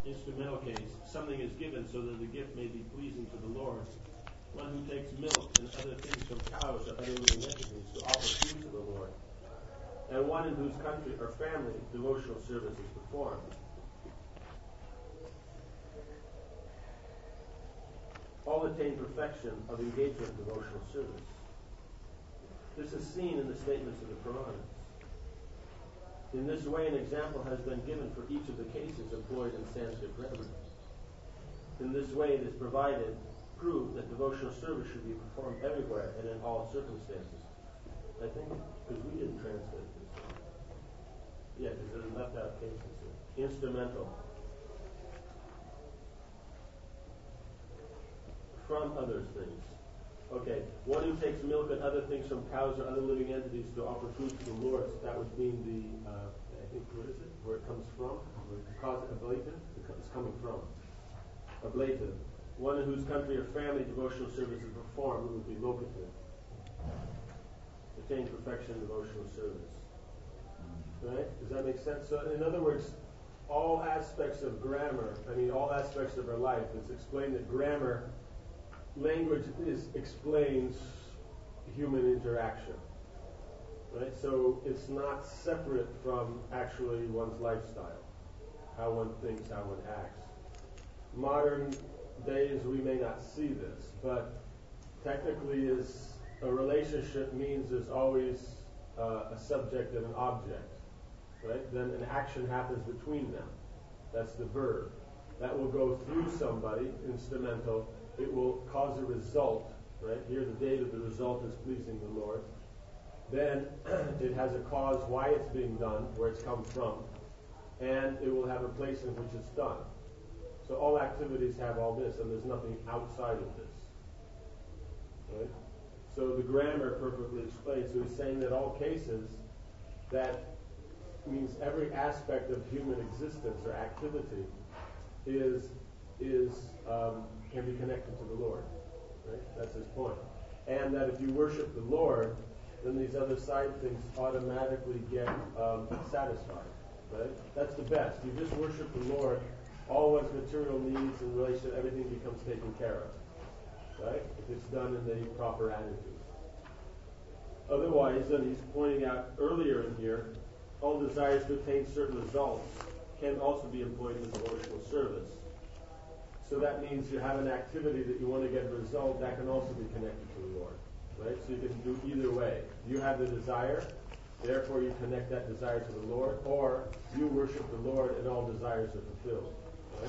instrumental case, something is given so that the gift may be pleasing to the Lord. One who takes milk and other things from cows or other living entities to offer food to the Lord. And one in whose country or family devotional service is performed. All attain perfection of engagement in devotional service. This is seen in the statements of the Puranas. In this way, an example has been given for each of the cases employed in Sanskrit grammar. In this way, it is proved that devotional service should be performed everywhere and in all circumstances. I think, because we didn't translate this. Yeah, because there's left out cases here. Instrumental. From other things. Okay, one who takes milk and other things from cows or other living entities to offer food to the Lord, so that would mean the, I think, where is it? Where it comes from? Cause ablative? It's coming from. Ablative. One in whose country or family devotional service is performed would be locative. Attain perfection in devotional service. Right? Does that make sense? So, in other words, all aspects of grammar, all aspects of our life, it's explained that grammar, language explains human interaction. Right? So it's not separate from actually one's lifestyle, how one thinks, how one acts. Modern days we may not see this, but technically a relationship means there's always a subject and an object. Right? Then an action happens between them. That's the verb. That will go through somebody, instrumental. It will cause a result. Right? Here the date of the result is pleasing the Lord. Then it has a cause why it's being done, where it's come from, and it will have a place in which it's done. So all activities have all this, and there's nothing outside of this. Right? So the grammar perfectly explains. So he's saying that all cases, that means every aspect of human existence or activity can be connected to the Lord. Right? That's his point. And that if you worship the Lord, then these other side things automatically get satisfied. Right? That's the best. You just worship the Lord, all one's material needs in relation to everything becomes taken care of. Right? If it's done in the proper attitude. Otherwise, then he's pointing out earlier in here, all desires to attain certain results can also be employed in devotional service. So that means you have an activity that you want to get a result, that can also be connected to the Lord. Right? So you can do either way. You have the desire, therefore you connect that desire to the Lord, or you worship the Lord and all desires are fulfilled. Right?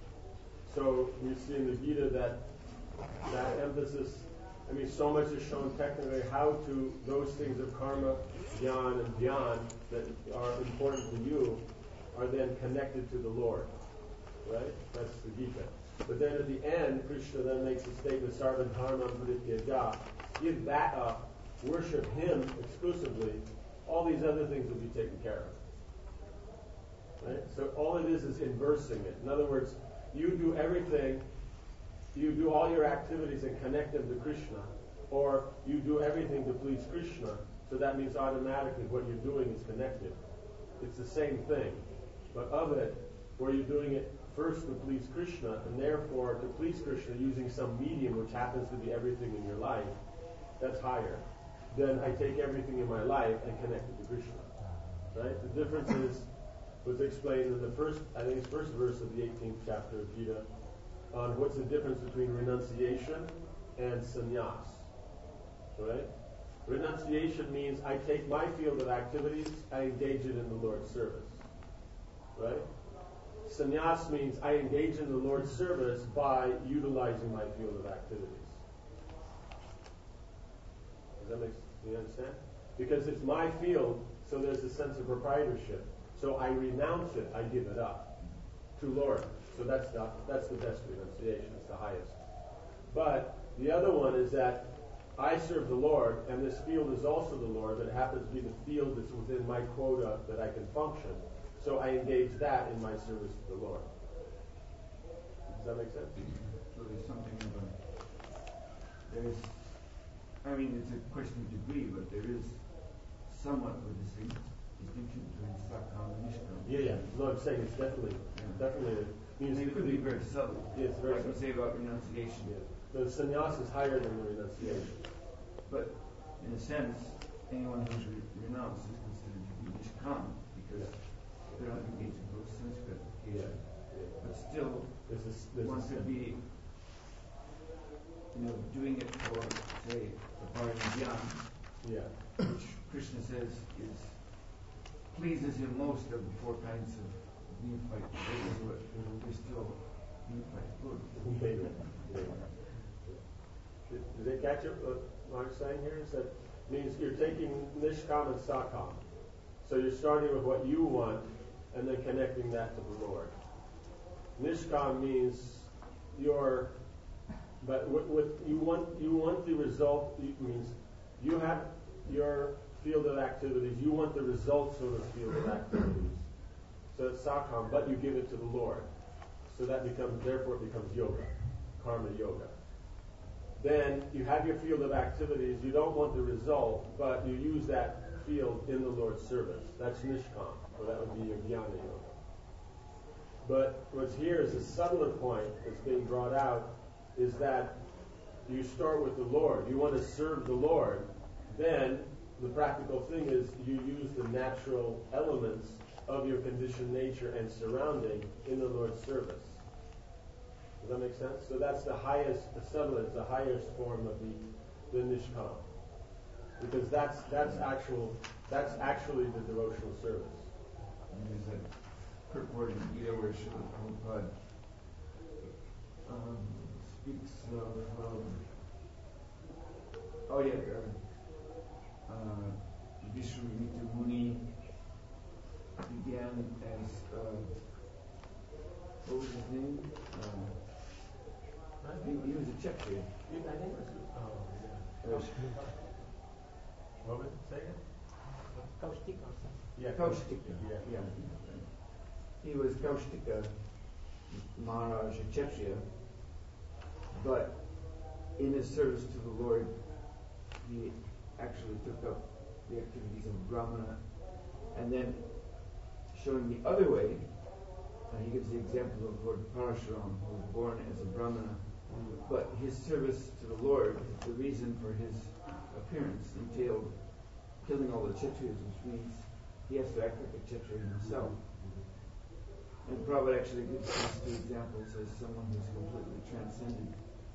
So we see in the Gita that emphasis, so much is shown technically how to, those things of karma, jnana, and dhyan that are important to you are then connected to the Lord. Right? That's the Gita. But then at the end, Krishna then makes the statement, sarva dharma parityaja. Give that up, worship him exclusively, all these other things will be taken care of. Right? So all it is inversing it. In other words, you do everything, you do all your activities and connect them to Krishna, or you do everything to please Krishna, so that means automatically what you're doing is connected. It's the same thing. But of it, where you're doing it first to please Krishna, and therefore to please Krishna using some medium which happens to be everything in your life, that's higher. Then I take everything in my life and connect it to Krishna. Right? The difference was explained in the first verse of the 18th chapter of Gita, on what's the difference between renunciation and sannyas. Right? Renunciation means I take my field of activities, I engage it in the Lord's service. Right? Sannyas means I engage in the Lord's service by utilizing my field of activities. Do you understand? Because it's my field, so there's a sense of proprietorship. So I renounce it, I give it up to Lord. So that's the best renunciation, it's the highest. But the other one is that I serve the Lord, and this field is also the Lord, but it happens to be the field that's within my quota that I can function. So I engage that in my service to the Lord. Does that make sense? So there's something it's a question of degree, but there is somewhat of a distinction between Sakam and Nishkam. Yeah. No, I'm saying it's definitely means It could be very subtle. Yes, very like we subtle. say about renunciation. Yeah. The sannyas is higher than the renunciation. But in a sense, anyone who's renounced is considered to be nishkam because they're not engaged in gross sense gratification. Yeah. But still, one could be, doing it for, say, the parinidhyan, which Krishna says pleases him most of the four kinds of neophyte devotees, but they're still neophyte good. Did they catch it? What Mark's saying here is that means you're taking nishkam and sakam. So you're starting with what you want and then connecting that to the Lord. Nishkam means but what you want the result. It means you have your field of activities. You want the results of the field of activities. So it's sakam, but you give it to the Lord. So therefore it becomes yoga, karma yoga. Then you have your field of activities. You don't want the result, but you use that field in the Lord's service. That's nishkam, or that would be your jnana yoga. But what's here is a subtler point that's being brought out is that you start with the Lord. You want to serve the Lord. Then the practical thing is you use the natural elements of your conditioned nature and surrounding in the Lord's service. Does that make sense? So that's the highest semblance, the highest form of the nishkam. Because that's actually the devotional service. And there's a purport in Gita where Srila Prabhupada speaks of Vishwamitra Muni began as what was his name? He was a Kshatriya. I think it was. What was it? Say it? Kaustika or something. Yeah, Kaustika. Yeah. He was Kaustika Maharaj, a Kshatriya, but in his service to the Lord, he actually took up the activities of Brahmana, and then showing the other way, he gives the example of Lord Parashuram, who was born as a Brahmana, but his service to the Lord, the reason for his appearance, entailed killing all the Kshatriyas, which means he has to act like a Kshatriya himself. And Prabhupada actually gives these two examples as someone who's completely transcended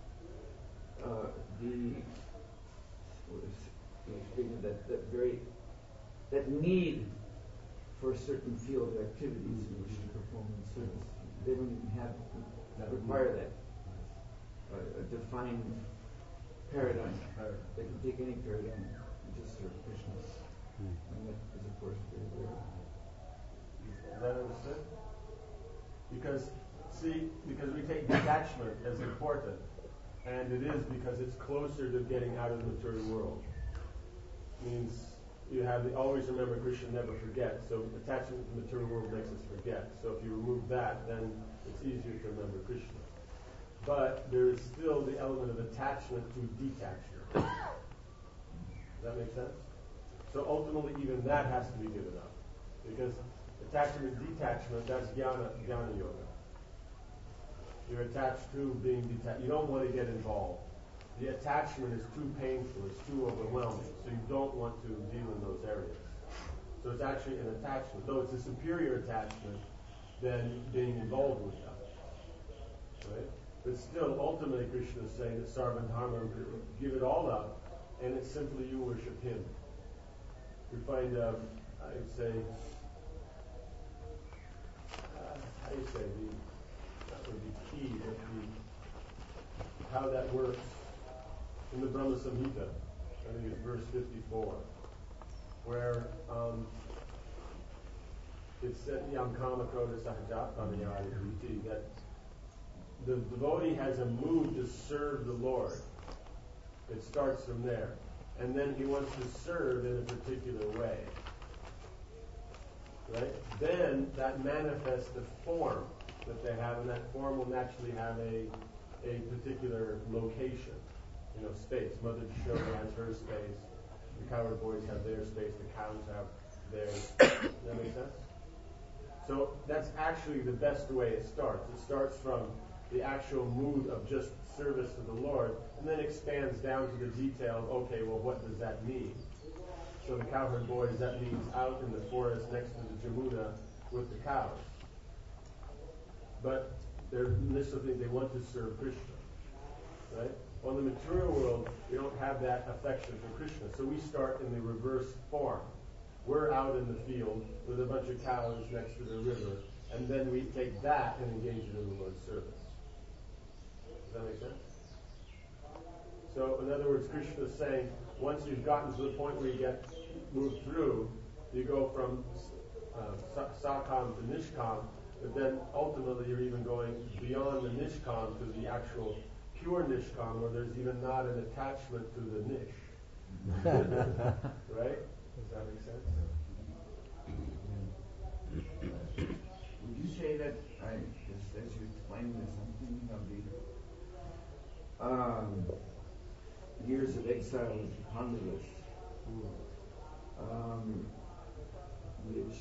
that need for a certain field of activities in which to perform in service. They don't even require that a defined paradigm. They can take any paradigm and just serve Krishna. And that is, of course, very rare. Is that understood? Because we take detachment as important, and it is because it's closer to getting out of the material world. It means you have always remember Krishna, never forget. So attachment to the material world makes us forget. So if you remove that, then it's easier to remember Krishna. But there is still the element of attachment to detachment. Does that make sense? So ultimately, even that has to be given up, because attachment and detachment, that's jnana yoga. You're attached to being detached. You don't want to get involved. The attachment is too painful, it's too overwhelming, so you don't want to deal in those areas. So it's actually an attachment, though it's a superior attachment than being involved with them. Right? But still, ultimately, Krishna is saying that sarvam dharma, give it all up, and it's simply you worship Him. We find, I would say, that would be key, how that works in the Brahma Samhita. I think it's verse 54, where it said, Yam Kama Krodha Sahajatmanayadi, that the devotee has a mood to serve the Lord. It starts from there. And then he wants to serve in a particular way. Right? Then that manifests the form that they have, and that form will naturally have a particular location, space. Mother Yashoda has her space, the cowherd boys have their space, the cows have theirs. Does that make sense? So that's actually the best way it starts. It starts from the actual mood of just service to the Lord, and then expands down to the detail of, okay, well, what does that mean? So the cowherd boys, that means out in the forest next to the Jamuna with the cows. But they're initially, they want to serve Krishna, right? Well, in the material world, we don't have that affection for Krishna, so we start in the reverse form. We're out in the field with a bunch of cows next to the river, and then we take that and engage it in the Lord's service. Does that make sense? So, in other words, Krishna is saying, once you've gotten to the point where you get moved through, you go from sakam to nishkam, but then ultimately you're even going beyond the nishkam to the actual pure nishkam, where there's even not an attachment to the nish. Right? Does that make sense? Would you say that, as you explained this, I'm thinking of the years of exile of Pandavas, which,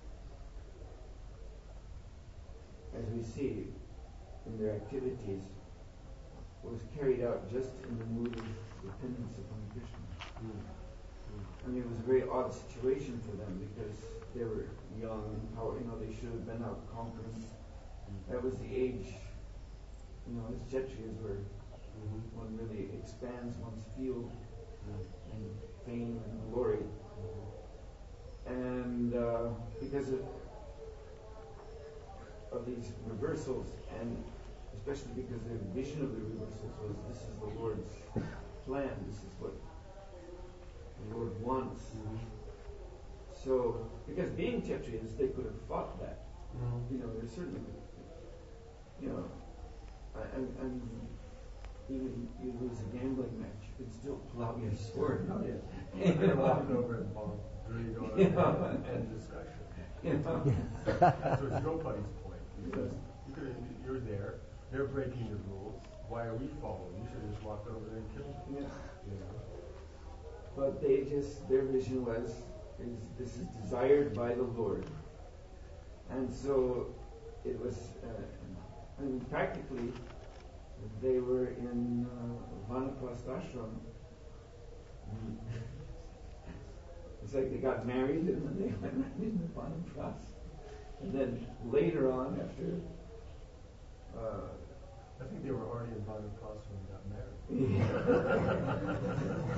as we see in their activities, was carried out just in the mood of dependence upon Krishna. I mean, it was a very odd situation for them because they were young and power, they should have been out conquering. That was the age, as Kshatriyas were, one really expands one's field and fame and glory. And because of these reversals, and especially because their vision of the reversals was, this is the Lord's plan, this is what the Lord wants. So, because being Kshatriyas, they could have fought that. There's certainly, and even you lose a gambling match, you can still pull out your sword. You could have walked over and bombed, end discussion. That's what Draupadi's point. Because you're there, they're breaking the rules. Why are we following? You should have just walked over there and killed them. But their vision was, this is desired by the Lord. And so it was, practically, they were in Vanaprastha ashram. It's like they got married and then they went right into Vanaprastha. And then later on, after... I think they were already in Vanaprastha when they got married.